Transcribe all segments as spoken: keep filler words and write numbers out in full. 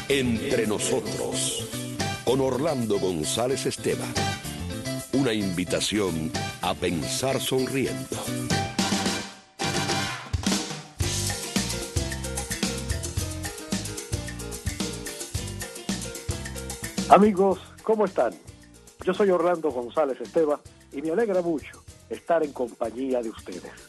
Entre nosotros, con Orlando González Esteban. Una invitación a pensar sonriendo. Amigos, ¿cómo están? Yo soy Orlando González Esteban y me alegra mucho estar en compañía de ustedes.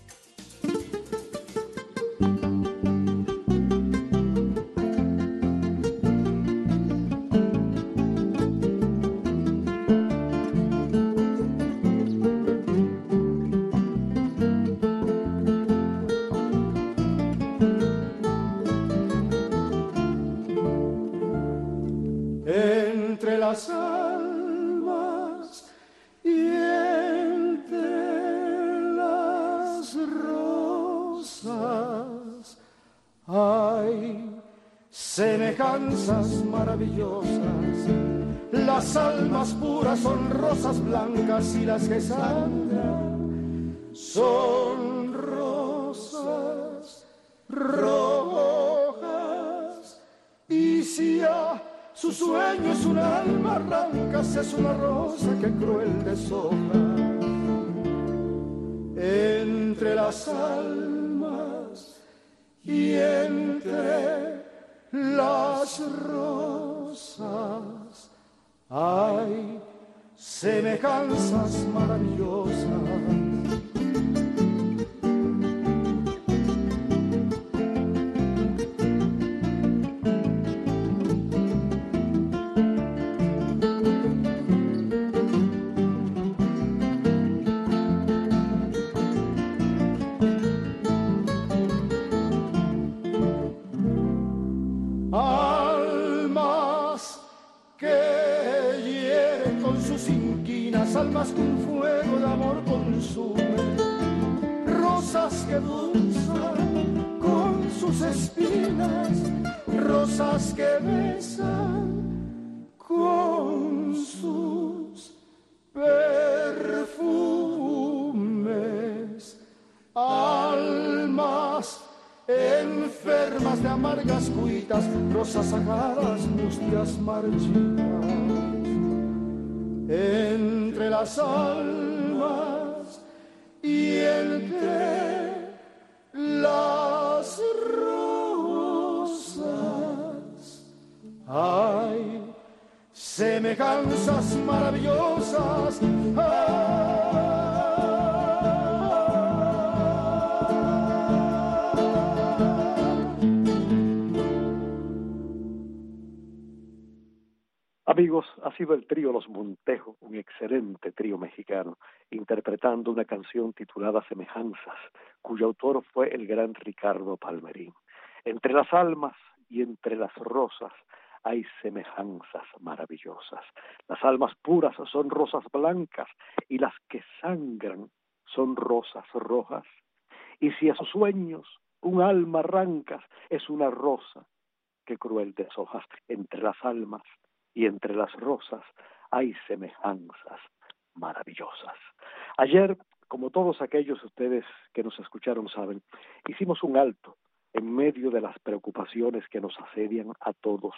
Entre las almas y entre las rosas hay semejanzas maravillosas. Las almas puras son rosas blancas y las que sangran son rosas rojas. Y si a su sueño es un alma arranca, es una rosa que cruel deshoja. Entre las almas y entre las rosas hay semejanzas maravillosas. Almas que un fuego de amor consume, rosas que dulzan con sus espinas, rosas que besan con sus perfumes. Almas enfermas de amargas cuitas, rosas sagradas, mustias marchitas. Entre las almas y entre las rosas hay semejanzas maravillosas. Amigos, ha sido el trío Los Montejo, un excelente trío mexicano, interpretando una canción titulada Semejanzas, cuyo autor fue el gran Ricardo Palmerín. Entre las almas y entre las rosas hay semejanzas maravillosas. Las almas puras son rosas blancas y las que sangran son rosas rojas. Y si a sus sueños un alma arrancas, es una rosa que cruel deshojas. Entre las almas y entre las rosas hay semejanzas maravillosas. Ayer, como todos aquellos de ustedes que nos escucharon saben, hicimos un alto en medio de las preocupaciones que nos asedian a todos.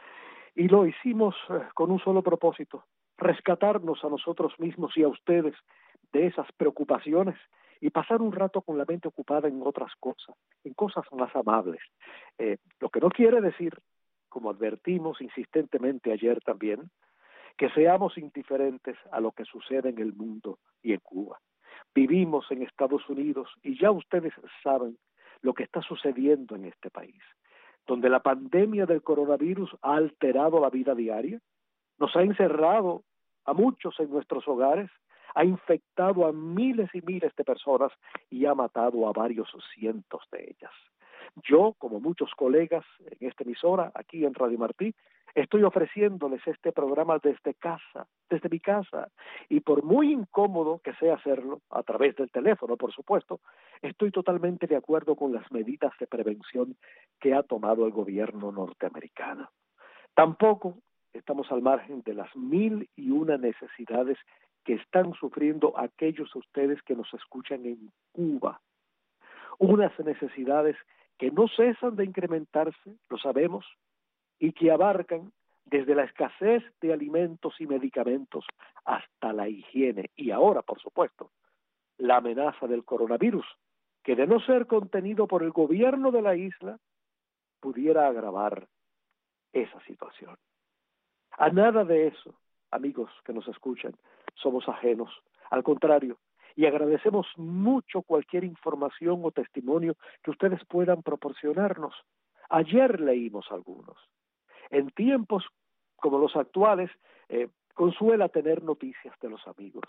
Y lo hicimos eh, con un solo propósito, rescatarnos a nosotros mismos y a ustedes de esas preocupaciones y pasar un rato con la mente ocupada en otras cosas, en cosas más amables. Eh, lo que no quiere decir, como advertimos insistentemente ayer también, que seamos indiferentes a lo que sucede en el mundo y en Cuba. Vivimos en Estados Unidos y ya ustedes saben lo que está sucediendo en este país, donde la pandemia del coronavirus ha alterado la vida diaria, nos ha encerrado a muchos en nuestros hogares, ha infectado a miles y miles de personas y ha matado a varios cientos de ellas. Yo, como muchos colegas en esta emisora, aquí en Radio Martí, estoy ofreciéndoles este programa desde casa, desde mi casa, y por muy incómodo que sea hacerlo, a través del teléfono, por supuesto, estoy totalmente de acuerdo con las medidas de prevención que ha tomado el gobierno norteamericano. Tampoco estamos al margen de las mil y una necesidades que están sufriendo aquellos de ustedes que nos escuchan en Cuba. Unas necesidades que no cesan de incrementarse, lo sabemos, y que abarcan desde la escasez de alimentos y medicamentos hasta la higiene y ahora, por supuesto, la amenaza del coronavirus, que de no ser contenido por el gobierno de la isla, pudiera agravar esa situación. A nada de eso, amigos que nos escuchan, somos ajenos. Al contrario, y agradecemos mucho cualquier información o testimonio que ustedes puedan proporcionarnos. Ayer leímos algunos. En tiempos como los actuales, eh, consuela tener noticias de los amigos,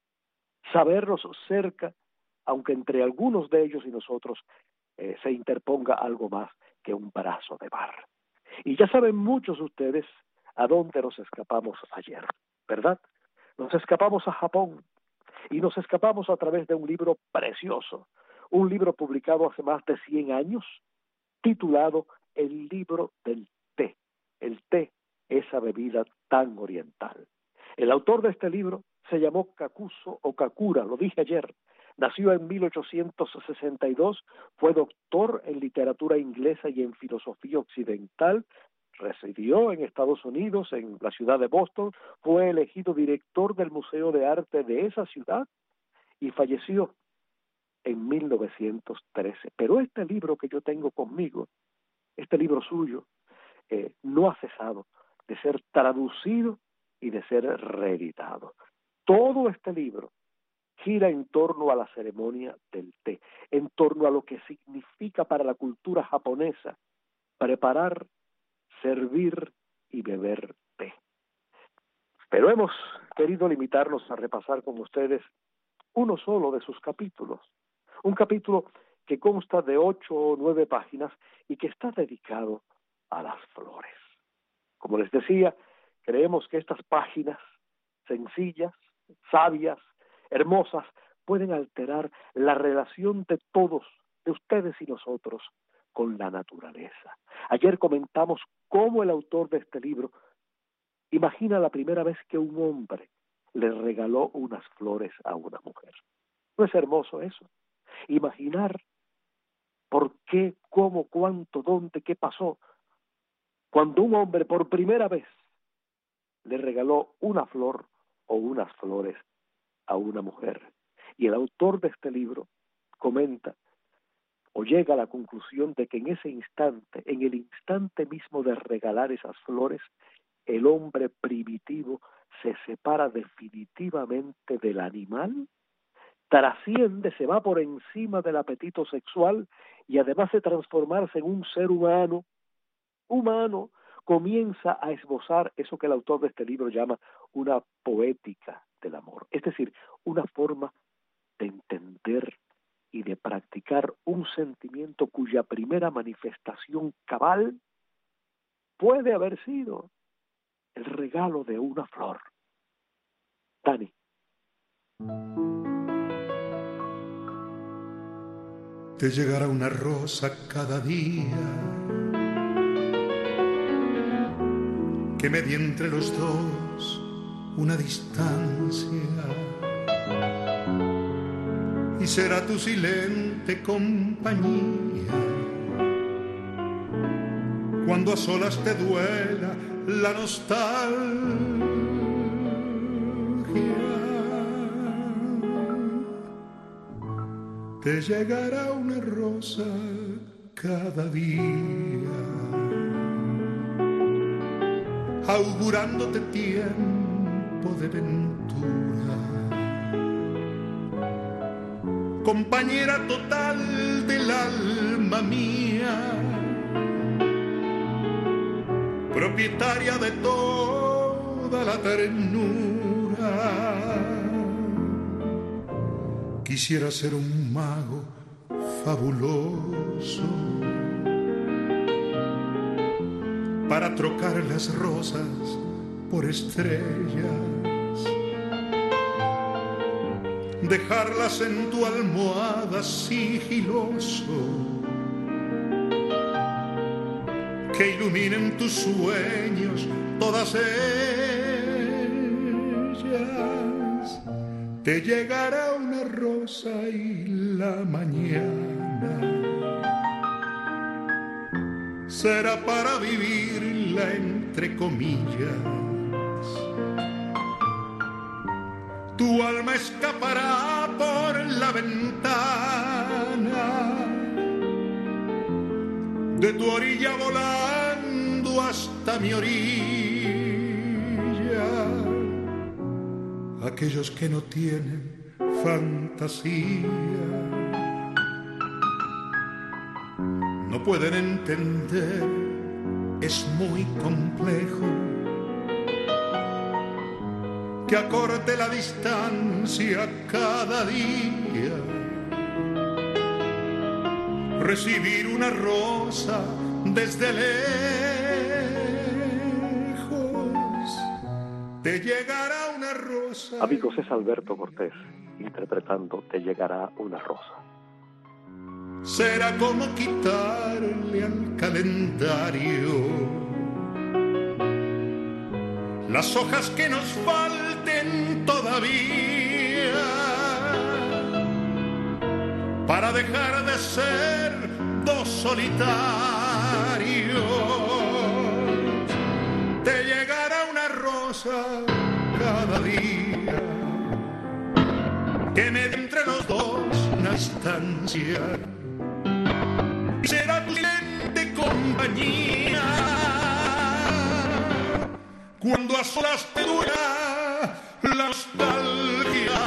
saberlos cerca, aunque entre algunos de ellos y nosotros eh, se interponga algo más que un brazo de mar. Y ya saben muchos de ustedes a dónde nos escapamos ayer, ¿verdad? Nos escapamos a Japón y nos escapamos a través de un libro precioso, un libro publicado hace más de cien años, titulado El libro del té, el té, esa bebida tan oriental. El autor de este libro se llamó Kakuzo Okakura, lo dije ayer, nació en mil ochocientos sesenta y dos, fue doctor en literatura inglesa y en filosofía occidental, residió en Estados Unidos, en la ciudad de Boston, fue elegido director del Museo de Arte de esa ciudad y falleció en mil novecientos trece. Pero este libro que yo tengo conmigo, este libro suyo, eh, no ha cesado de ser traducido y de ser reeditado. Todo este libro gira en torno a la ceremonia del té, en torno a lo que significa para la cultura japonesa preparar, servir y beber té. Pero hemos querido limitarnos a repasar con ustedes uno solo de sus capítulos, un capítulo que consta de ocho o nueve páginas y que está dedicado a las flores. Como les decía, creemos que estas páginas sencillas, sabias, hermosas, pueden alterar la relación de todos, de ustedes y nosotros, con la naturaleza. Ayer comentamos cómo el autor de este libro imagina la primera vez que un hombre le regaló unas flores a una mujer. ¿No es hermoso eso? Imaginar por qué, cómo, cuánto, dónde, qué pasó, cuando un hombre por primera vez le regaló una flor o unas flores a una mujer. Y el autor de este libro comenta o llega a la conclusión de que en ese instante, en el instante mismo de regalar esas flores, el hombre primitivo se separa definitivamente del animal, trasciende, se va por encima del apetito sexual y además de transformarse en un ser humano, humano, comienza a esbozar eso que el autor de este libro llama una poética del amor, es decir, una forma de entender y de practicar un sentimiento cuya primera manifestación cabal puede haber sido el regalo de una flor. Dani. Te llegará una rosa cada día que medie entre los dos una distancia y será tu silente compañía cuando a solas te duela la nostalgia. Te llegará una rosa cada día augurándote tiempo de ventura, compañera total del alma mía, propietaria de toda la ternura. Quisiera ser un mago fabuloso para trocar las rosas por estrellas, dejarlas en tu almohada sigiloso, que iluminen tus sueños todas ellas. Te llegará una rosa y la mañana será para vivir lila entre comillas. Tu alma escapará por la ventana de tu orilla volando hasta mi orilla. Aquellos que no tienen fantasía no pueden entender, es muy complejo que acorte la distancia cada día. Recibir una rosa desde lejos, te llegará una rosa. Amigos, es Alberto Cortés interpretando Te llegará una rosa. Será como quitarle al calendario las hojas que nos falten todavía para dejar de ser dos solitarios. Te llegará una rosa cada día que me dé entre los dos una estancia. Será tu lente compañía cuando a solas te dura la nostalgia.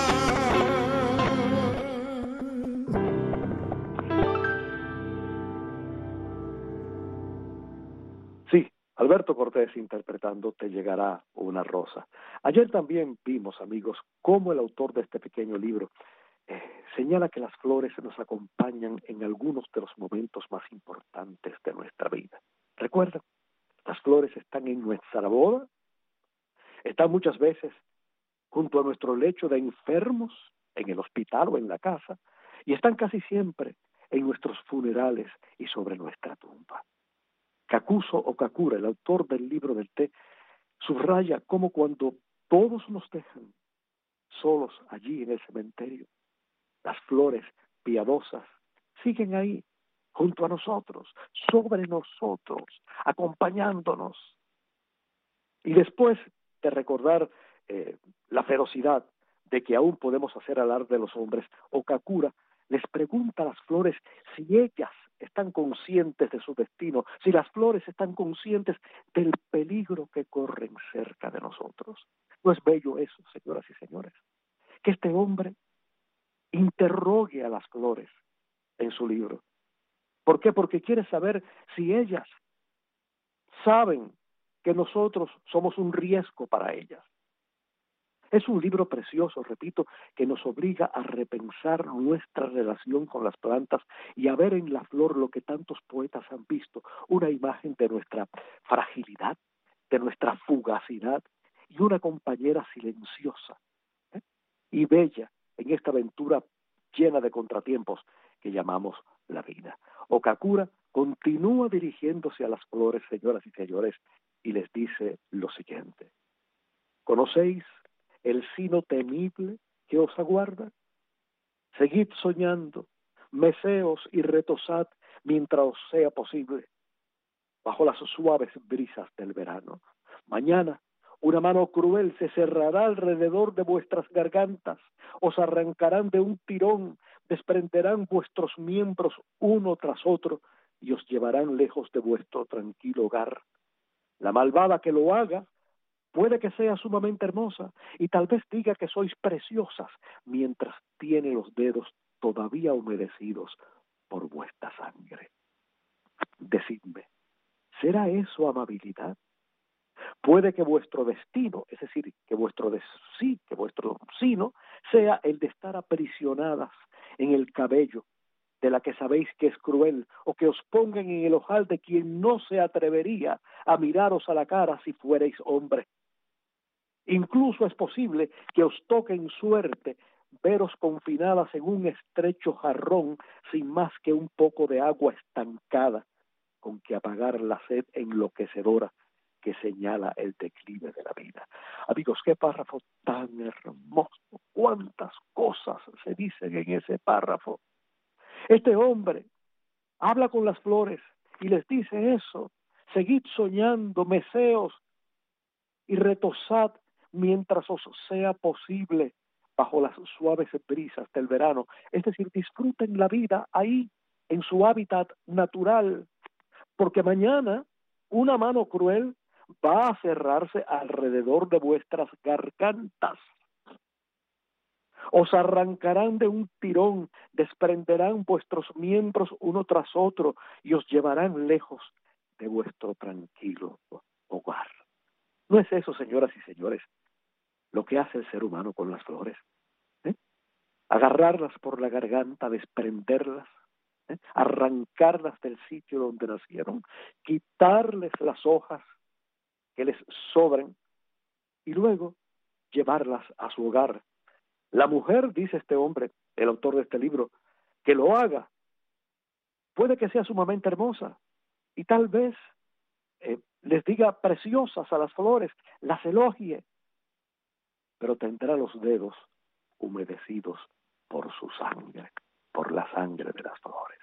Sí, Alberto Cortés interpretando Te llegará una rosa. Ayer también vimos, amigos, cómo el autor de este pequeño libro eh, señala que las flores nos acompañan en algunos de los momentos más importantes de nuestra vida. ¿Recuerdan? Las flores están en nuestra boda, están muchas veces junto a nuestro lecho de enfermos, en el hospital o en la casa, y están casi siempre en nuestros funerales y sobre nuestra tumba. Kakuzo Okakura, el autor del libro del té, subraya cómo cuando todos nos dejan solos allí en el cementerio, las flores piadosas siguen ahí, junto a nosotros, sobre nosotros, acompañándonos. Y después de recordar eh, la ferocidad de que aún podemos hacer alarde de los hombres, Okakura les pregunta a las flores si ellas están conscientes de su destino, si las flores están conscientes del peligro que corren cerca de nosotros. ¿No es bello eso, señoras y señores? Que este hombre interrogue a las flores en su libro. ¿Por qué? Porque quiere saber si ellas saben que nosotros somos un riesgo para ellas. Es un libro precioso, repito, que nos obliga a repensar nuestra relación con las plantas y a ver en la flor lo que tantos poetas han visto, una imagen de nuestra fragilidad, de nuestra fugacidad y una compañera silenciosa, ¿eh? y bella en esta aventura llena de contratiempos que llamamos la vida. Okakura continúa dirigiéndose a las flores, señoras y señores, y les dice lo siguiente: ¿conocéis el sino temible que os aguarda? Seguid soñando, meceos y retosad mientras os sea posible, bajo las suaves brisas del verano. Mañana una mano cruel se cerrará alrededor de vuestras gargantas, os arrancarán de un tirón, desprenderán vuestros miembros uno tras otro y os llevarán lejos de vuestro tranquilo hogar. La malvada que lo haga puede que sea sumamente hermosa y tal vez diga que sois preciosas mientras tiene los dedos todavía humedecidos por vuestra sangre. Decidme, ¿será eso amabilidad? Puede que vuestro destino, es decir, que vuestro des sí, que vuestro sino sea el de estar aprisionadas en el cabello de la que sabéis que es cruel, o que os pongan en el ojal de quien no se atrevería a miraros a la cara si fuerais hombre. Incluso es posible que os toque en suerte veros confinadas en un estrecho jarrón sin más que un poco de agua estancada con que apagar la sed enloquecedora que señala el declive de la vida. Amigos, qué párrafo tan hermoso, cuántas cosas se dicen en ese párrafo. Este hombre habla con las flores y les dice eso, seguid soñando, meceos, y retosad mientras os sea posible bajo las suaves brisas del verano. Es decir, disfruten la vida ahí, en su hábitat natural, porque mañana una mano cruel va a cerrarse alrededor de vuestras gargantas. Os arrancarán de un tirón, desprenderán vuestros miembros uno tras otro y os llevarán lejos de vuestro tranquilo hogar. ¿No es eso, señoras y señores, lo que hace el ser humano con las flores? ¿Eh? Agarrarlas por la garganta, desprenderlas, ¿eh? arrancarlas del sitio donde nacieron, quitarles las hojas que les sobran y luego llevarlas a su hogar. La mujer, dice este hombre, el autor de este libro, que lo haga, puede que sea sumamente hermosa y tal vez eh, les diga preciosas a las flores, las elogie, pero tendrá los dedos humedecidos por su sangre, por la sangre de las flores.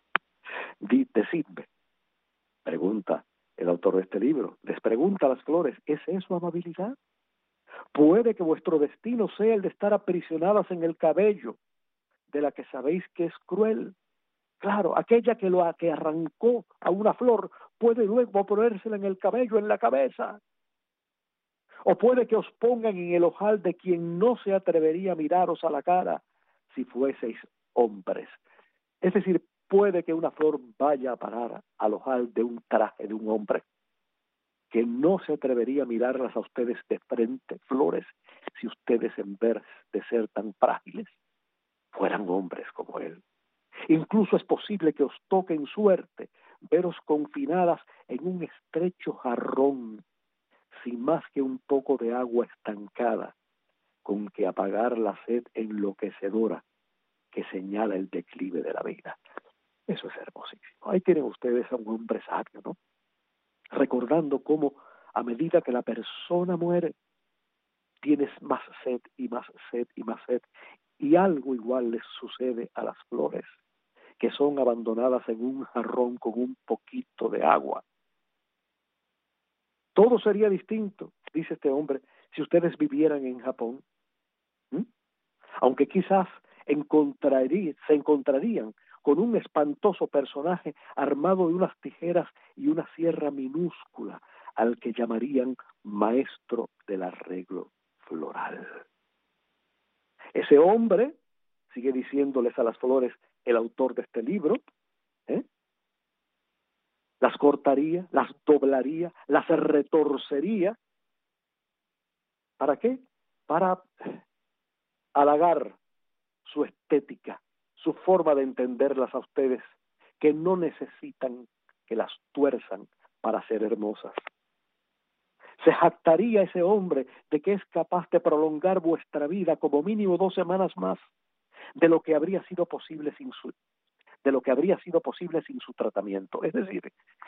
Decidme, pregunta el autor de este libro, les pregunta a las flores, ¿es eso amabilidad? Puede que vuestro destino sea el de estar aprisionadas en el cabello de la que sabéis que es cruel. Claro, aquella que lo que arrancó a una flor puede luego ponérsela en el cabello, en la cabeza. O puede que os pongan en el ojal de quien no se atrevería a miraros a la cara si fueseis hombres. Es decir, puede que una flor vaya a parar al ojal de un traje de un hombre que no se atrevería a mirarlas a ustedes de frente, flores, si ustedes en vez de ser tan frágiles, fueran hombres como él. Incluso es posible que os toque en suerte veros confinadas en un estrecho jarrón, sin más que un poco de agua estancada, con que apagar la sed enloquecedora que señala el declive de la vida. Eso es hermosísimo. Ahí tienen ustedes a un hombre sabio, ¿no? Recordando cómo a medida que la persona muere, tienes más sed y más sed y más sed, y algo igual les sucede a las flores, que son abandonadas en un jarrón con un poquito de agua. Todo sería distinto, dice este hombre, si ustedes vivieran en Japón. ¿Mm? Aunque quizás encontraría, se encontrarían con un espantoso personaje armado de unas tijeras y una sierra minúscula, al que llamarían maestro del arreglo floral. Ese hombre, sigue diciéndoles a las flores el autor de este libro, ¿eh? las cortaría, las doblaría, las retorcería. ¿Para qué? Para halagar su estética, su forma de entenderlas a ustedes, que no necesitan que las tuerzan para ser hermosas. Se jactaría ese hombre de que es capaz de prolongar vuestra vida como mínimo dos semanas más de lo que habría sido posible sin su, de lo que habría sido posible sin su tratamiento. Es decir,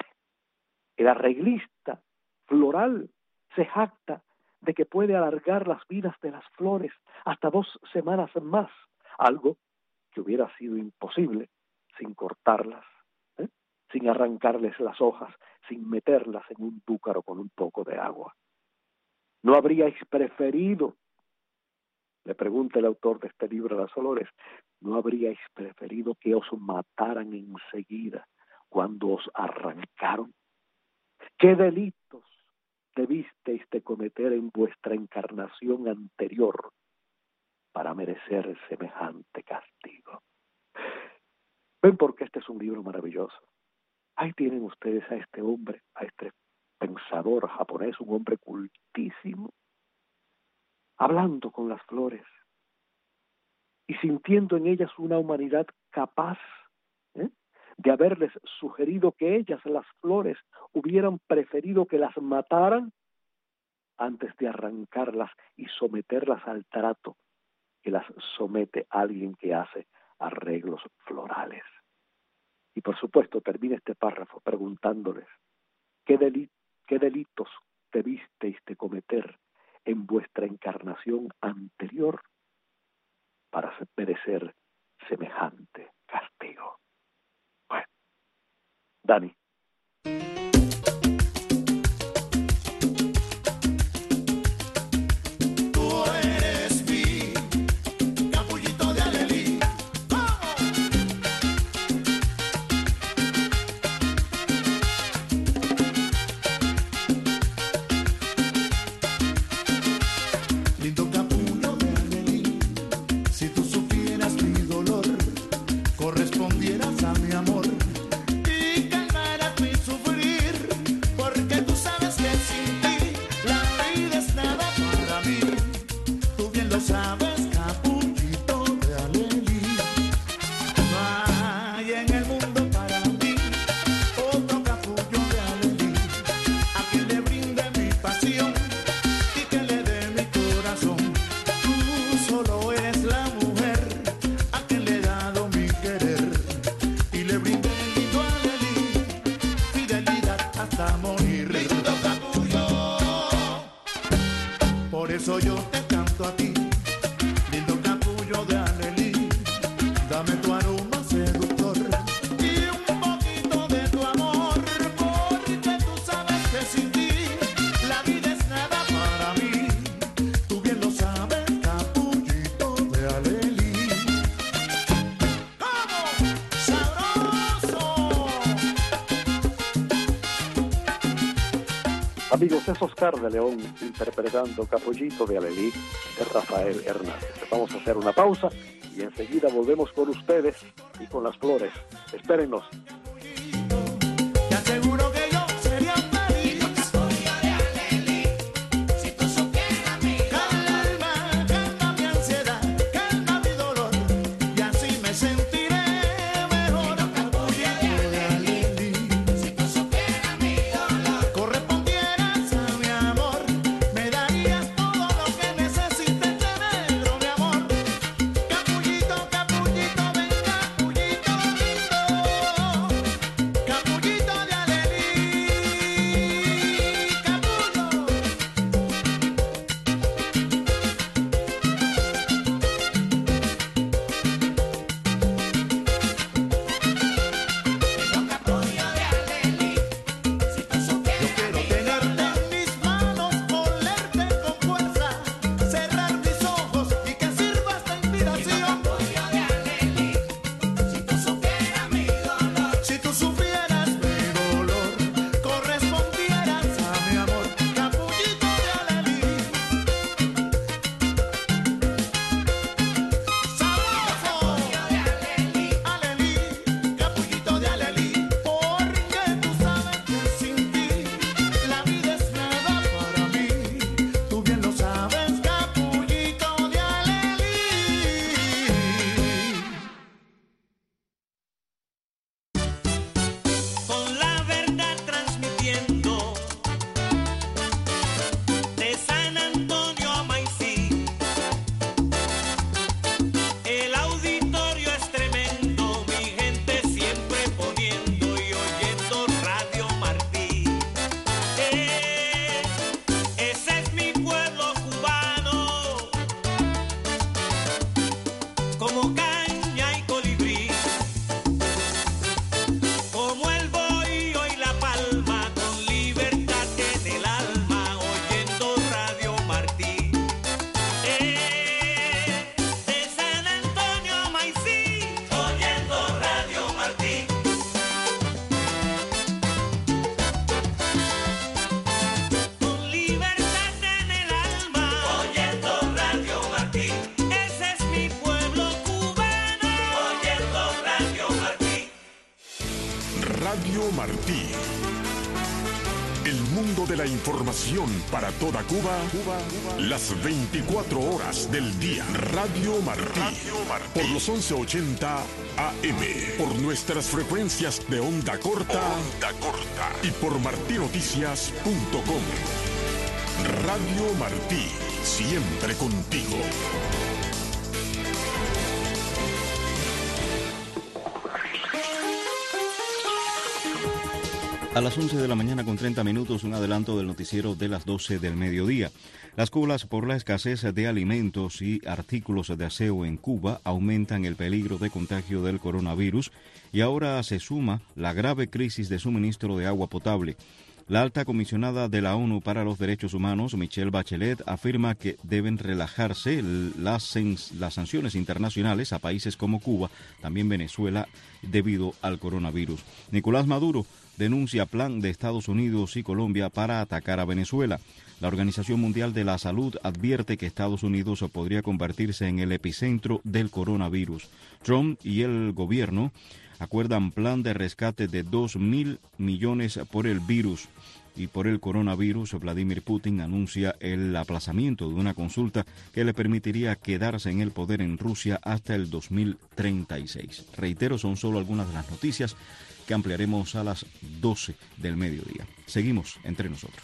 el arreglista floral se jacta de que puede alargar las vidas de las flores hasta dos semanas más, algo que hubiera sido imposible sin cortarlas, ¿eh? sin arrancarles las hojas, sin meterlas en un búcaro con un poco de agua. ¿No habríais preferido, le pregunta el autor de este libro, Las Flores, no habríais preferido que os mataran enseguida cuando os arrancaron? ¿Qué delitos debisteis de cometer en vuestra encarnación anterior para merecer semejante castigo? ¿Ven por qué este es un libro maravilloso? Ahí tienen ustedes a este hombre, a este pensador japonés, un hombre cultísimo, hablando con las flores y sintiendo en ellas una humanidad capaz ¿eh? de haberles sugerido que ellas, las flores, hubieran preferido que las mataran antes de arrancarlas y someterlas al trato que las somete alguien que hace arreglos florales. Y por supuesto termina este párrafo preguntándoles, ¿qué, deli- qué delitos debisteis de cometer en vuestra encarnación anterior para merecer semejante castigo? Bueno, Dani. Amigos, es Oscar de León interpretando Capullito de Alelí de Rafael Hernández. Vamos a hacer una pausa y enseguida volvemos con ustedes y con las flores. Espérennos. Te aseguro que yo sería feliz. Capullo de Alelí, si tú supieras mi dolor. Calma, calma mi ansiedad, calma mi dolor, y así me sentiré mejor. Capullo de Alelí, si tú supieras mi dolor. Correspondieras a mi amor, me darías todo lo que necesites tener, oh mi amor. Capullito, capullito, ven capullito lindo. Capullito de Alelí, capullo. Capullo de Alelí, si tú supieras. Yo quiero tenerte en mis manos, olerte con fuerza, cerrar mis ojos y que sirvas de inspiración. Capullo de Alelí, si tú supieras mi dolor. Si tú supieras mi dolor, correspondieras a mi amor. Capullito de Alelí, sabroso. Alelí, capullito de Alelí, porque tú sabes que sin ti la vida es nada para mí. Tú bien lo sabes, capullito de Alelí. Con la verdad transmitiendo de San Antonio a Maicí, el auditorio es tremendo, mi gente siempre poniendo y oyendo Radio Martí. Eh, ese es mi pueblo cubano, como caña y colibrí, como el bohío y la palma, con libertad en el alma, oyendo Radio Martí. Eh, de San Antonio a Maicí, oyendo Radio Martí. Con libertad en el alma, oyendo Radio Martí. Ese es mi pueblo cubano, oyendo Radio Martí. Radio Martí. El mundo de la información para toda Cuba, las veinticuatro horas del día. Radio Martí. Por los once ochenta A M. Por nuestras frecuencias de onda corta. Onda corta. Y por martinoticias punto com. Radio Martí. Siempre contigo. A las once de la mañana con treinta minutos, un adelanto del noticiero de las doce del mediodía. Las colas por la escasez de alimentos y artículos de aseo en Cuba aumentan el peligro de contagio del coronavirus y ahora se suma la grave crisis de suministro de agua potable. La alta comisionada de la ONU para los Derechos Humanos, Michelle Bachelet, afirma que deben relajarse las, las sanciones internacionales a países como Cuba, también Venezuela, debido al coronavirus. Nicolás Maduro denuncia plan de Estados Unidos y Colombia para atacar a Venezuela. La Organización Mundial de la Salud advierte que Estados Unidos podría convertirse en el epicentro del coronavirus. Trump y el gobierno acuerdan plan de rescate de dos mil millones por el virus. Y por el coronavirus, Vladimir Putin anuncia el aplazamiento de una consulta que le permitiría quedarse en el poder en Rusia hasta el dos mil treinta y seis. Reitero, son solo algunas de las noticias que ampliaremos a las doce del mediodía. Seguimos entre nosotros.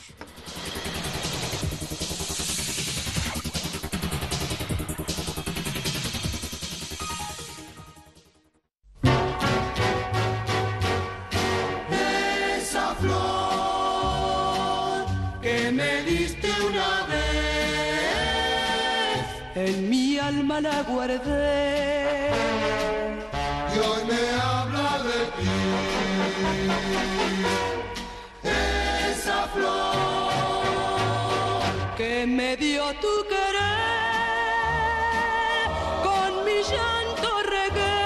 Esa flor que me diste una vez, En mi alma la guardé. y hoy me habla de ti. Esa flor Que me dio tu querer, con mi llanto regué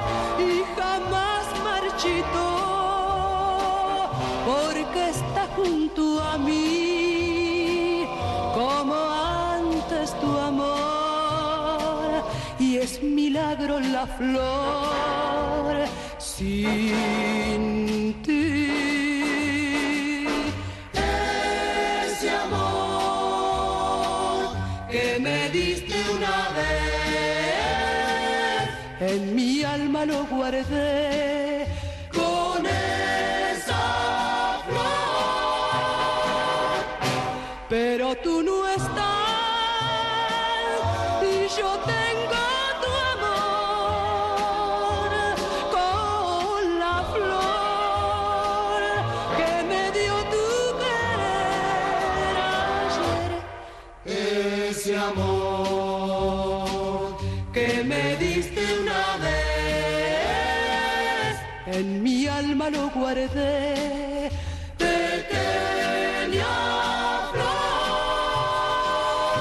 y jamás marchitó, porque está junto y es milagro la flor sin ti. Ese amor que me diste una vez, en mi alma lo guardé con esa flor, pero tú no estás y yo tengo tu amor con la flor que me dio tu querer ayer. Ese amor que me diste una vez, en mi alma lo guardé, pequeña flor.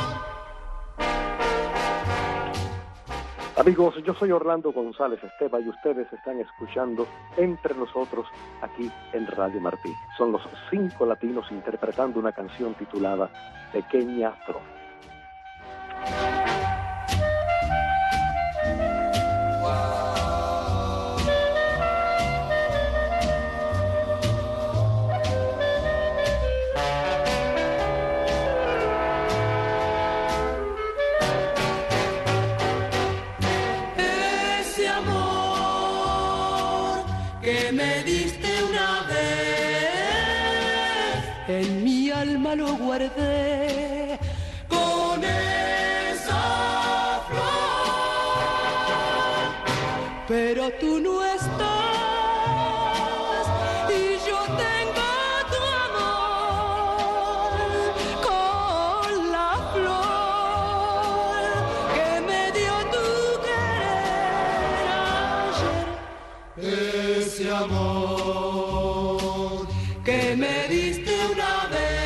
Amigos, yo soy Orlando González Esteva y ustedes están escuchando Entre Nosotros aquí en Radio Martí. Son los cinco latinos interpretando una canción titulada Pequeña Flor. Ese amor que me diste una vez, en mi alma lo guardé con esa flor, pero tú no estás y yo tengo tu amor con la flor que me dio tu querer ayer. Ese amor que me diste una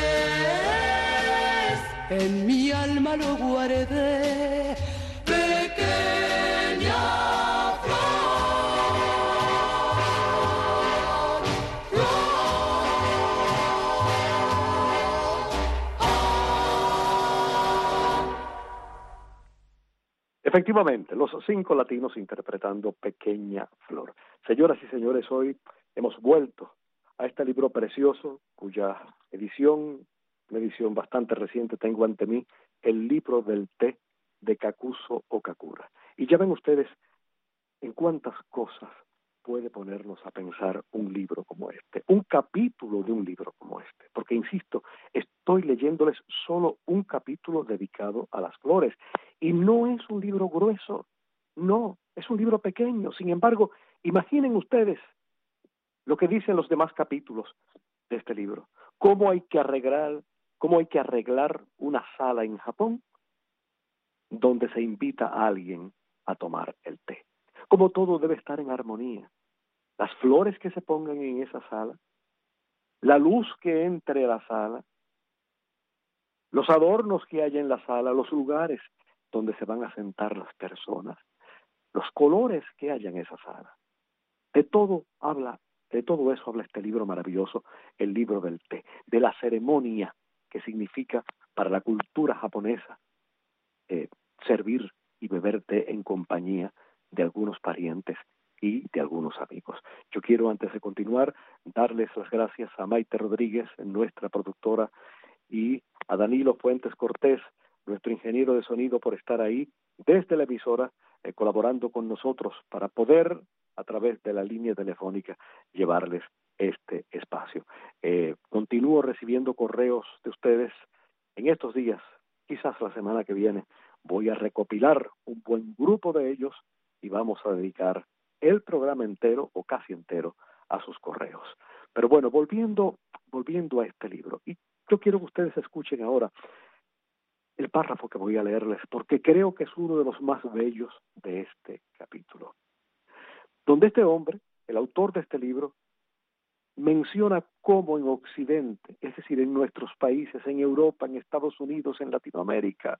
vez, en mi alma lo guardé, pequeña flor, flor. Efectivamente, los cinco latinos interpretando Pequeña Flor. Señoras y señores, hoy hemos vuelto a este libro precioso, cuya edición, una edición bastante reciente, tengo ante mí, El libro del té de Kakuzo Okakura. Y ya ven ustedes en cuántas cosas puede ponernos a pensar un libro como este, un capítulo de un libro como este, porque insisto, estoy leyéndoles solo un capítulo dedicado a las flores, y no es un libro grueso, no, es un libro pequeño. Sin embargo, imaginen ustedes lo que dicen los demás capítulos de este libro, cómo hay que arreglar, cómo hay que arreglar una sala en Japón donde se invita a alguien a tomar el té, cómo todo debe estar en armonía, las flores que se pongan en esa sala, la luz que entre a la sala, los adornos que haya en la sala, los lugares donde se van a sentar las personas, los colores que haya en esa sala. De todo habla, de todo eso habla este libro maravilloso, el libro del té, de la ceremonia que significa para la cultura japonesa eh, servir y beber té en compañía de algunos parientes y de algunos amigos. Yo quiero, antes de continuar, darles las gracias a Maite Rodríguez, nuestra productora, y a Danilo Fuentes Cortés, nuestro ingeniero de sonido, por estar ahí desde la emisora, eh, colaborando con nosotros para poder, a través de la línea telefónica, llevarles este espacio. Eh, continúo recibiendo correos de ustedes en estos días, quizás la semana que viene, voy a recopilar un buen grupo de ellos y vamos a dedicar el programa entero o casi entero a sus correos. Pero bueno, volviendo, volviendo a este libro, y yo quiero que ustedes escuchen ahora el párrafo que voy a leerles, porque creo que es uno de los más bellos de este capítulo, donde este hombre, el autor de este libro, menciona cómo en Occidente, es decir, en nuestros países, en Europa, en Estados Unidos, en Latinoamérica,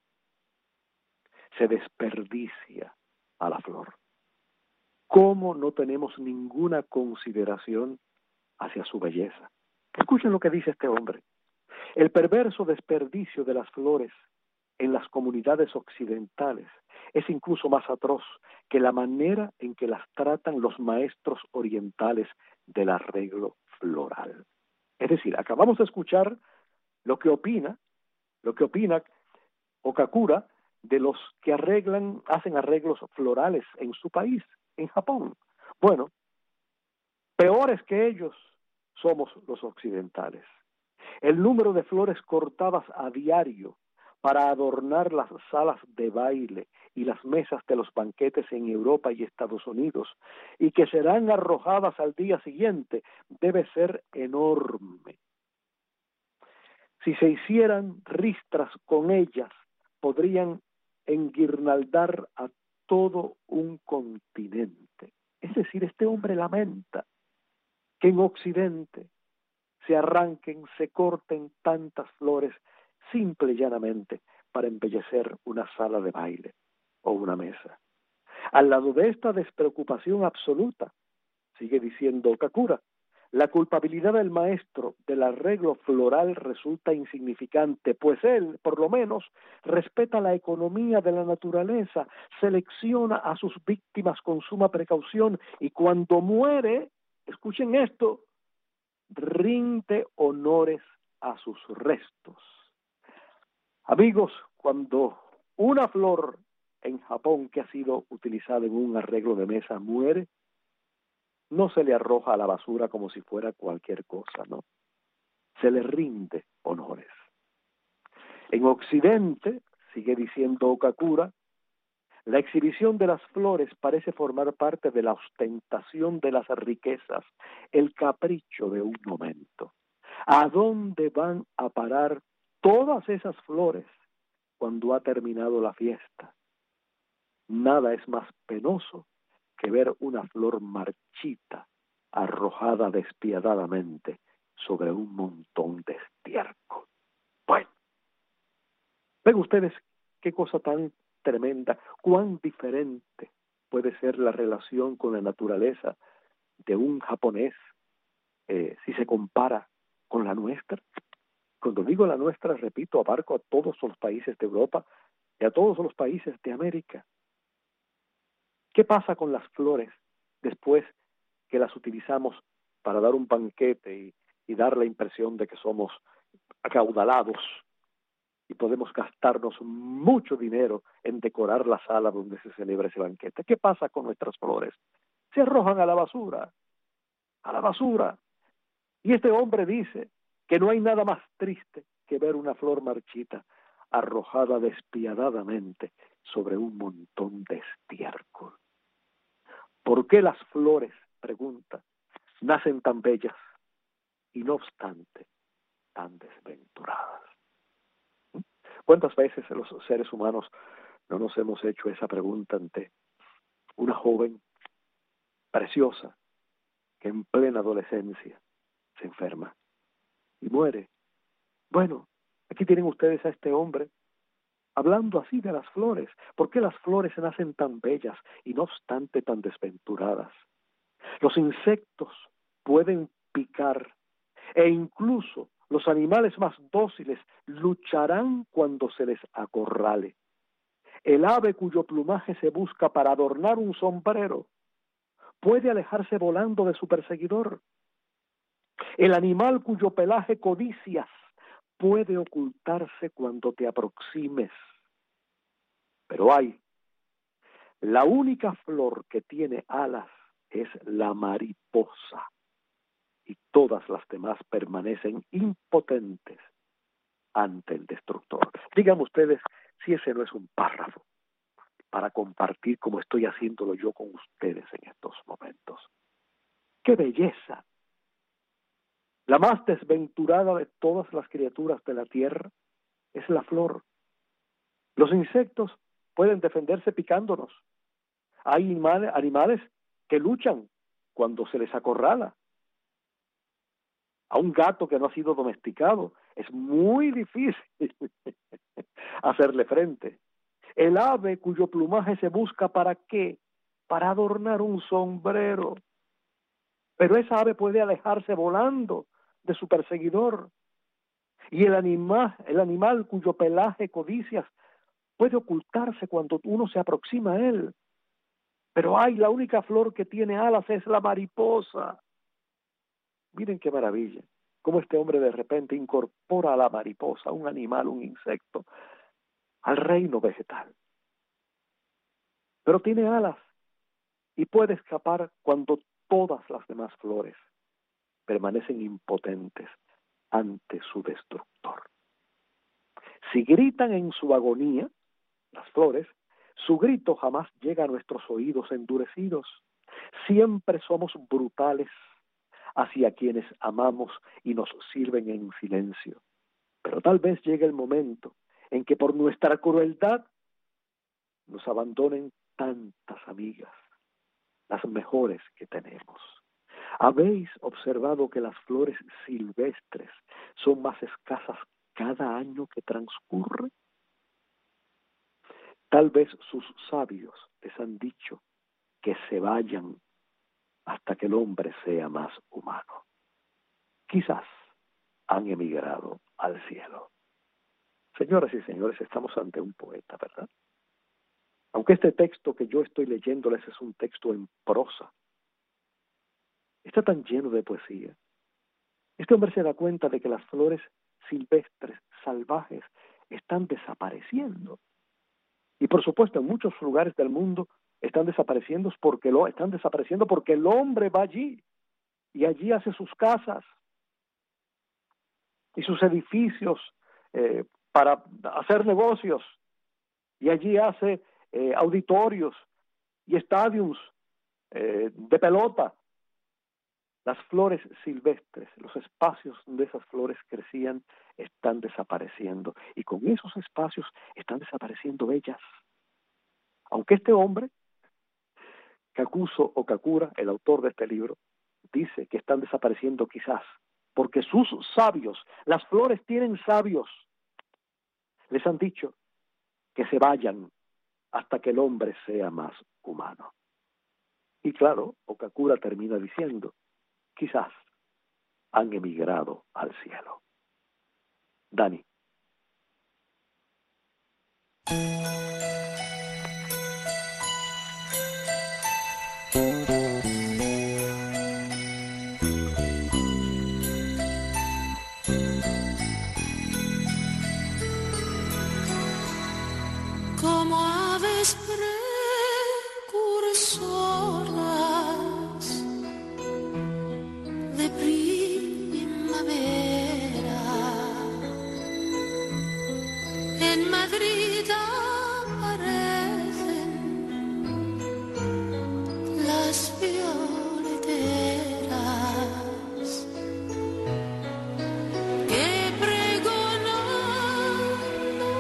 se desperdicia a la flor. Cómo no tenemos ninguna consideración hacia su belleza. Escuchen lo que dice este hombre. El perverso desperdicio de las flores en las comunidades occidentales es incluso más atroz que la manera en que las tratan los maestros orientales del arreglo floral. Es decir, acabamos de escuchar lo que opina, lo que opina Okakura de los que arreglan, hacen arreglos florales en su país, en Japón. Bueno, peores que ellos somos los occidentales. El número de flores cortadas a diario para adornar las salas de baile y las mesas de los banquetes en Europa y Estados Unidos, y que serán arrojadas al día siguiente, debe ser enorme. Si se hicieran ristras con ellas, podrían enguirnaldar a todo un continente. Es decir, este hombre lamenta que en Occidente se arranquen, se corten tantas flores simple y llanamente para embellecer una sala de baile o una mesa. Al lado de esta despreocupación absoluta, sigue diciendo Okakura, la culpabilidad del maestro del arreglo floral resulta insignificante, pues él, por lo menos, respeta la economía de la naturaleza, selecciona a sus víctimas con suma precaución y cuando muere, escuchen esto, rinde honores a sus restos. Amigos, cuando una flor en Japón que ha sido utilizada en un arreglo de mesa muere, no se le arroja a la basura como si fuera cualquier cosa, no. Se le rinde honores. En Occidente, sigue diciendo Okakura, la exhibición de las flores parece formar parte de la ostentación de las riquezas, el capricho de un momento. ¿A dónde van a parar todas esas flores cuando ha terminado la fiesta? Nada es más penoso que ver una flor marchita arrojada despiadadamente sobre un montón de estiércol. Bueno, ven ustedes qué cosa tan tremenda, cuán diferente puede ser la relación con la naturaleza de un japonés eh, si se compara con la nuestra. Cuando digo la nuestra, repito, abarco a todos los países de Europa y a todos los países de América. ¿Qué pasa con las flores después que las utilizamos para dar un banquete y, y dar la impresión de que somos acaudalados y podemos gastarnos mucho dinero en decorar la sala donde se celebra ese banquete? ¿Qué pasa con nuestras flores? Se arrojan a la basura, a la basura. Y este hombre dice que no hay nada más triste que ver una flor marchita arrojada despiadadamente sobre un montón de estiércol. ¿Por qué las flores, pregunta, nacen tan bellas y no obstante tan desventuradas? ¿Cuántas veces los seres humanos no nos hemos hecho esa pregunta ante una joven preciosa que en plena adolescencia se enferma y muere? Bueno, aquí tienen ustedes a este hombre hablando así de las flores. ¿Por qué las flores nacen tan bellas y no obstante tan desventuradas? Los insectos pueden picar e incluso los animales más dóciles lucharán cuando se les acorrale. El ave cuyo plumaje se busca para adornar un sombrero puede alejarse volando de su perseguidor. El animal cuyo pelaje codicias puede ocultarse cuando te aproximes. Pero hay, la única flor que tiene alas es la mariposa, y todas las demás permanecen impotentes ante el destructor. Díganme ustedes si ese no es un párrafo para compartir como estoy haciéndolo yo con ustedes en estos momentos. ¡Qué belleza! La más desventurada de todas las criaturas de la tierra es la flor. Los insectos pueden defenderse picándonos. Hay animales, animales que luchan cuando se les acorrala. A un gato que no ha sido domesticado es muy difícil hacerle frente. El ave cuyo plumaje se busca ¿para qué? Para adornar un sombrero. Pero esa ave puede alejarse volando de su perseguidor. Y el animal, el animal cuyo pelaje codicias puede ocultarse cuando uno se aproxima a él. Pero ay, la única flor que tiene alas es la mariposa. Miren qué maravilla, cómo este hombre de repente incorpora a la mariposa, un animal, un insecto, al reino vegetal. Pero tiene alas y puede escapar cuando todas las demás flores permanecen impotentes ante su destructor. Si gritan en su agonía, las flores, su grito jamás llega a nuestros oídos endurecidos. Siempre somos brutales hacia quienes amamos y nos sirven en silencio. Pero tal vez llegue el momento en que por nuestra crueldad nos abandonen tantas amigas, las mejores que tenemos. ¿Habéis observado que las flores silvestres son más escasas cada año que transcurre? Tal vez sus sabios les han dicho que se vayan hasta que el hombre sea más humano. Quizás han emigrado al cielo. Señoras y señores, estamos ante un poeta, ¿verdad? Aunque este texto que yo estoy leyéndoles es un texto en prosa, está tan lleno de poesía. Este hombre se da cuenta de que las flores silvestres, salvajes, están desapareciendo. Y por supuesto, en muchos lugares del mundo están desapareciendo porque lo están desapareciendo porque el hombre va allí y allí hace sus casas y sus edificios eh, para hacer negocios, y allí hace eh, auditorios y estadios eh, de pelota. Las flores silvestres, los espacios donde esas flores crecían, están desapareciendo. Y con esos espacios están desapareciendo ellas. Aunque este hombre, Kakuzo Okakura, el autor de este libro, dice que están desapareciendo quizás porque sus sabios, las flores tienen sabios, les han dicho que se vayan hasta que el hombre sea más humano. Y claro, Okakura termina diciendo, quizás han emigrado al cielo. Dani. Como aves precursoras de primavera, en Madrid aparecen las violeteras que pregonando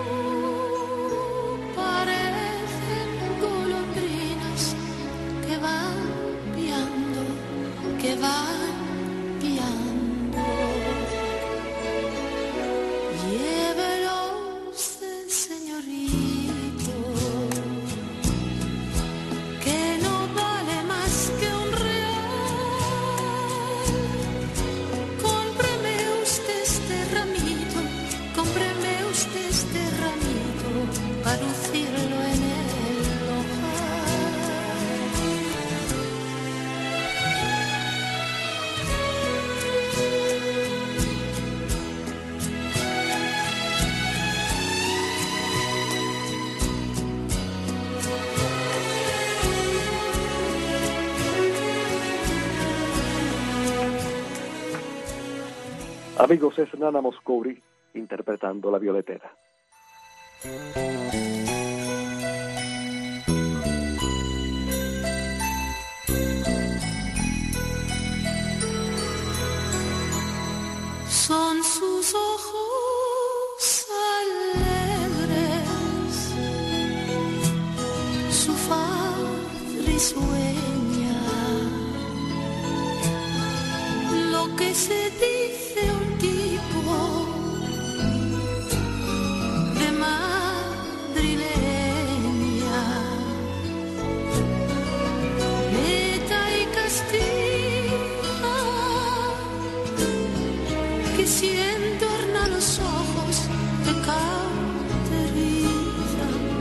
parecen golondrinas que van piando, que van piando. Llévelo usted, señorito, que no vale más que un real. Cómpreme usted este ramito, cómpreme usted este ramito para lucirlo en el Amigos, es Nana Mouskouri interpretando La Violetera. Son sus ojos alegres, su faz risueña, lo que se dice un tipo de madrileña, neta y castiga, que si entorna los ojos te cauterizan.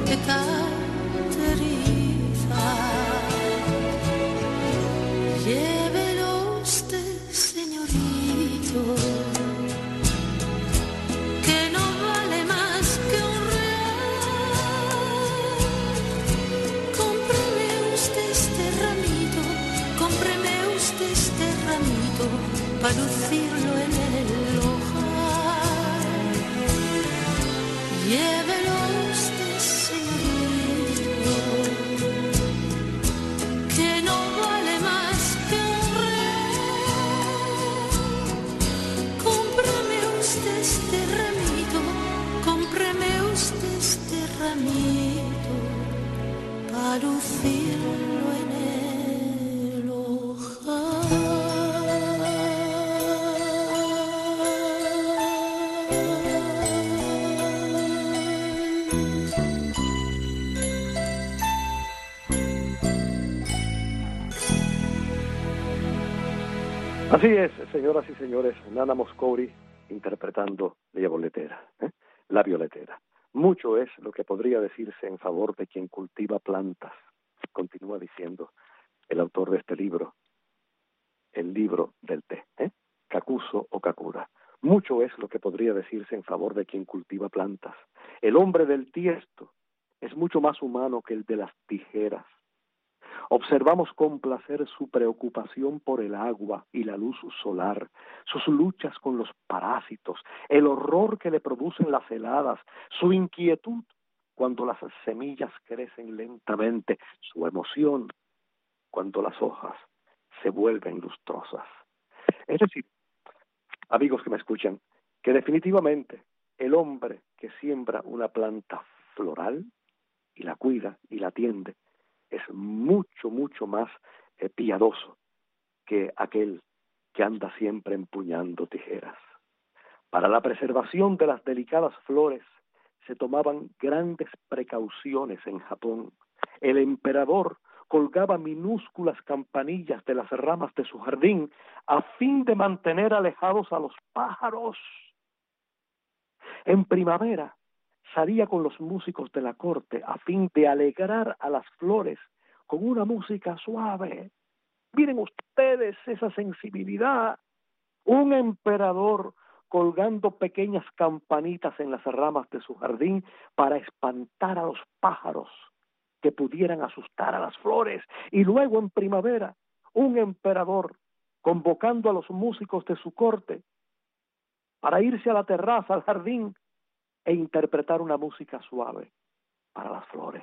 para lucirlo en el hogar. Llévelo usted, señorito, que no vale más que un real. Cómprame usted este ramito, cómprame usted este ramito para lucirlo en el hogar. Así es, señoras y señores, Nana Mouskouri interpretando La Violetera, ¿eh? La Violetera. Mucho es lo que podría decirse en favor de quien cultiva plantas, continúa diciendo el autor de este libro, el libro del té, ¿eh? Kakuzo o Kakura. Mucho es lo que podría decirse en favor de quien cultiva plantas. El hombre del tiesto es mucho más humano que el de las tijeras. Observamos con placer su preocupación por el agua y la luz solar, sus luchas con los parásitos, el horror que le producen las heladas, su inquietud cuando las semillas crecen lentamente, su emoción cuando las hojas se vuelven lustrosas. Es decir, amigos que me escuchan, que definitivamente el hombre que siembra una planta floral y la cuida y la atiende es mucho, mucho más eh, piadoso que aquel que anda siempre empuñando tijeras. Para la preservación de las delicadas flores se tomaban grandes precauciones en Japón. El emperador colgaba minúsculas campanillas de las ramas de su jardín a fin de mantener alejados a los pájaros. En primavera salía con los músicos de la corte a fin de alegrar a las flores con una música suave. Miren ustedes esa sensibilidad. Un emperador colgando pequeñas campanitas en las ramas de su jardín para espantar a los pájaros que pudieran asustar a las flores. Y luego en primavera, un emperador convocando a los músicos de su corte para irse a la terraza, al jardín, e interpretar una música suave para las flores.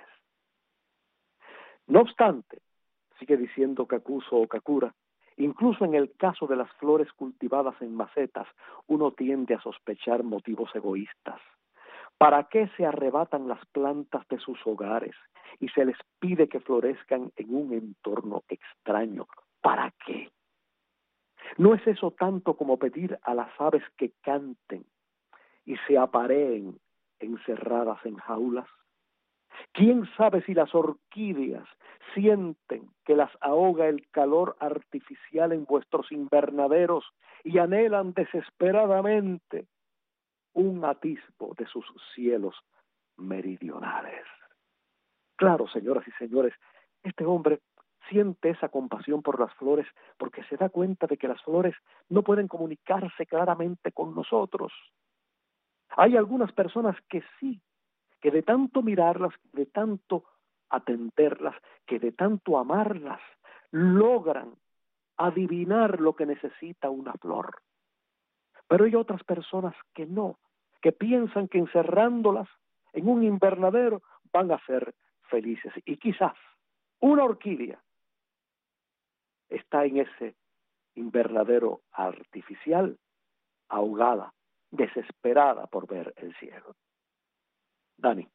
No obstante, sigue diciendo Kakuzo o Kakura, incluso en el caso de las flores cultivadas en macetas, uno tiende a sospechar motivos egoístas. ¿Para qué se arrebatan las plantas de sus hogares y se les pide que florezcan en un entorno extraño? ¿Para qué? ¿No es eso tanto como pedir a las aves que canten y se apareen encerradas en jaulas? ¿Quién sabe si las orquídeas sienten que las ahoga el calor artificial en vuestros invernaderos y anhelan desesperadamente un atisbo de sus cielos meridionales? Claro, señoras y señores, este hombre siente esa compasión por las flores porque se da cuenta de que las flores no pueden comunicarse claramente con nosotros. Hay algunas personas que sí, que de tanto mirarlas, de tanto atenderlas, que de tanto amarlas, logran adivinar lo que necesita una flor. Pero hay otras personas que no, que piensan que encerrándolas en un invernadero van a ser felices. Y quizás una orquídea está en ese invernadero artificial, ahogada, desesperada por ver el cielo. Dani.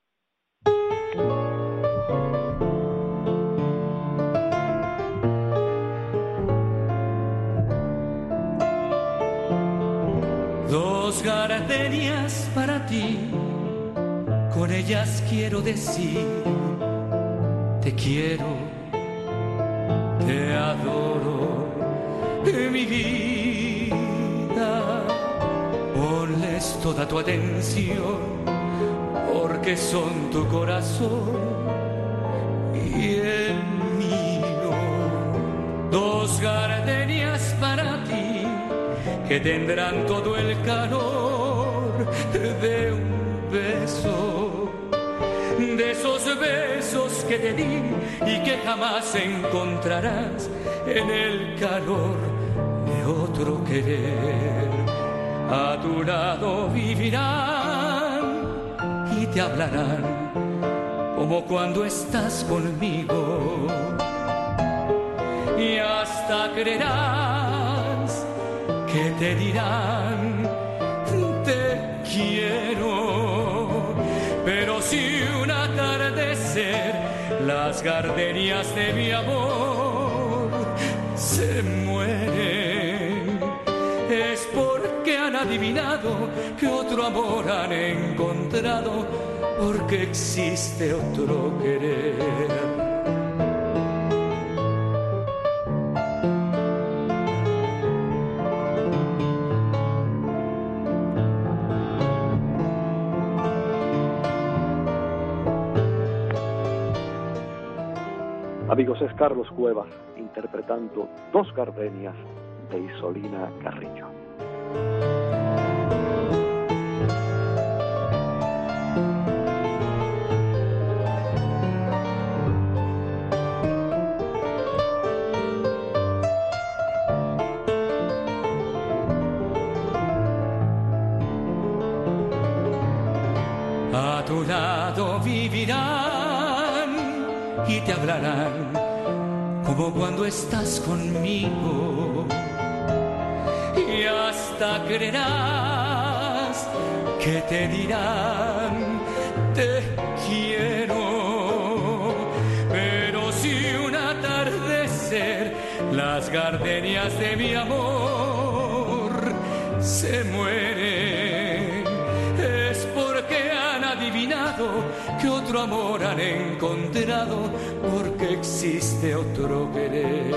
Dos gardenias para ti, con ellas quiero decir, te quiero, te adoro, mi vida. Ponles toda tu atención, porque son tu corazón y el mío. Dos gardenias para ti, que tendrán todo el calor de un beso, de esos besos que te di y que jamás encontrarás en el calor de otro querer. A tu lado vivirán y te hablarán como cuando estás conmigo. Y hasta creerás que te dirán te quiero. Pero si un atardecer las gardenias de mi amor se mueren, es porque han adivinado que otro amor han encontrado, porque existe otro querer. Amigos, es Carlos Cuevas interpretando Dos Gardenias de Isolina Carrillo. A tu lado vivirán y te hablarán como cuando estás conmigo. Y hasta creerás que te dirán te quiero. Pero si un atardecer las gardenias de mi amor se mueren, es porque han adivinado que otro amor han encontrado, porque existe otro querer.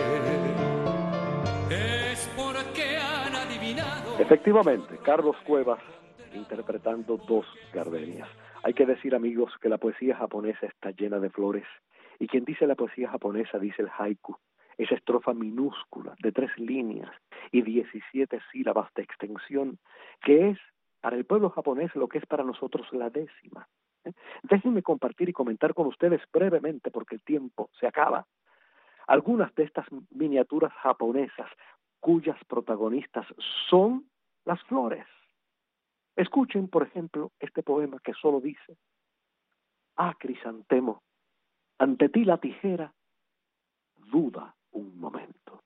Es porque han adivinado. Efectivamente, Carlos Cuevas interpretando Dos Gardenias. Hay que decir, amigos, que la poesía japonesa está llena de flores, y quien dice la poesía japonesa dice el haiku, esa estrofa minúscula de tres líneas y diecisiete sílabas de extensión, que es para el pueblo japonés lo que es para nosotros la décima. ¿Eh? Déjenme compartir y comentar con ustedes brevemente, porque el tiempo se acaba, algunas de estas miniaturas japonesas cuyas protagonistas son las flores. Escuchen, por ejemplo, este poema que solo dice: ah, crisantemo, ante ti la tijera duda un momento.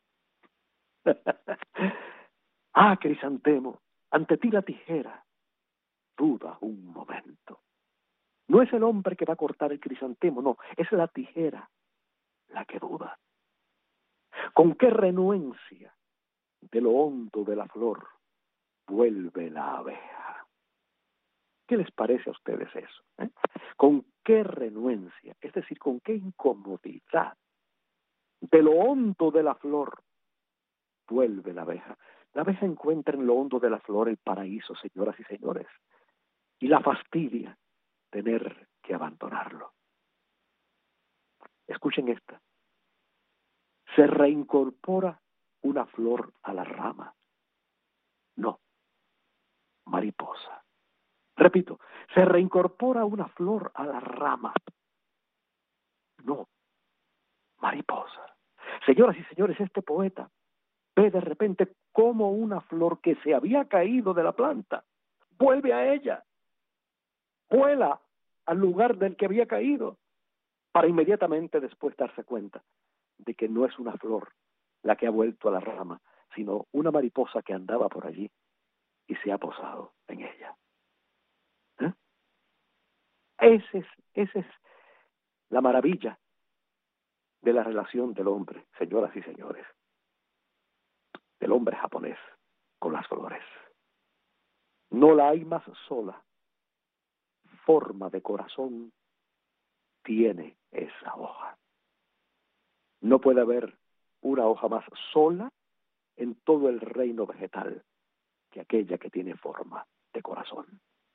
Ah, crisantemo, ante ti la tijera duda un momento. No es el hombre que va a cortar el crisantemo, no, es la tijera la que duda. Con qué renuencia de lo hondo de la flor vuelve la abeja. ¿Qué les parece a ustedes eso? ¿Eh? ¿Con qué renuencia, es decir, con qué incomodidad de lo hondo de la flor vuelve la abeja? La abeja encuentra en lo hondo de la flor el paraíso, señoras y señores, y la fastidia tener que abandonarlo. Escuchen esta. Se reincorpora una flor a la rama. No, mariposa. Repito, se reincorpora una flor a la rama. No, mariposa. Señoras y señores, este poeta ve de repente cómo una flor que se había caído de la planta vuelve a ella, vuela al lugar del que había caído, para inmediatamente después darse cuenta de que no es una flor la que ha vuelto a la rama, sino una mariposa que andaba por allí y se ha posado en ella. ¿Eh? Esa es, esa es la maravilla de la relación del hombre, señoras y señores, del hombre japonés con las flores. No la hay más sola. Forma de corazón tiene esa hoja. No puede haber una hoja más sola en todo el reino vegetal que aquella que tiene forma de corazón.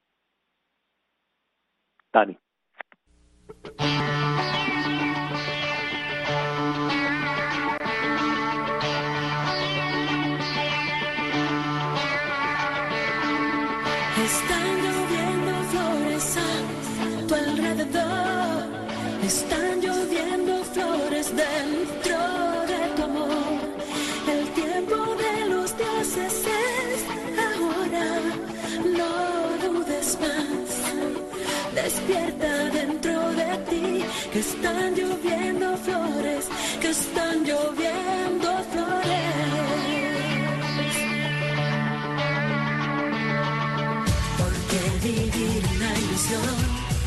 Dani. Están lloviendo flores a tu alrededor, están lloviendo flores dentro de tu amor. El tiempo de los días están lloviendo flores, que están lloviendo flores. Porque vivir una ilusión,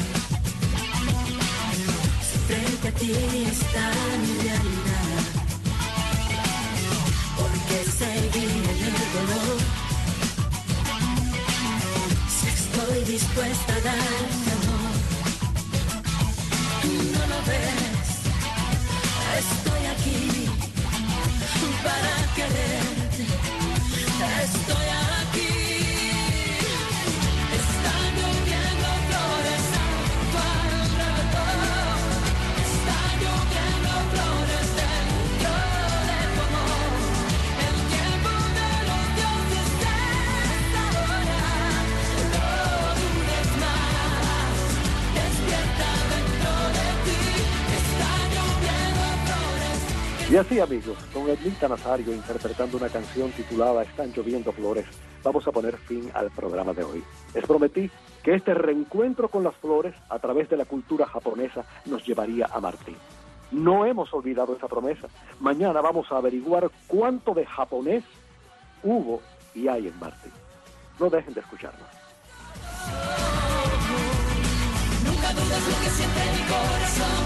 frente a ti está mi realidad. Porque seguir en el dolor, si estoy dispuesta a darte amor. Tú no lo ves, estoy aquí para quererte, estoy aquí. Están lloviendo flores a tu alrededor, están lloviendo flores dentro de tu amor. El tiempo de los dioses es ahora, no dudes más, despierta dentro de ti, están lloviendo flores. Y así, amigos, con Edlita Nazario interpretando una canción titulada Están lloviendo flores, vamos a poner fin al programa de hoy. Les prometí que este reencuentro con las flores a través de la cultura japonesa nos llevaría a Martí. No hemos olvidado esa promesa. Mañana vamos a averiguar cuánto de japonés hubo y hay en Martí. No dejen de escucharnos. Nunca dudes lo que siente mi corazón.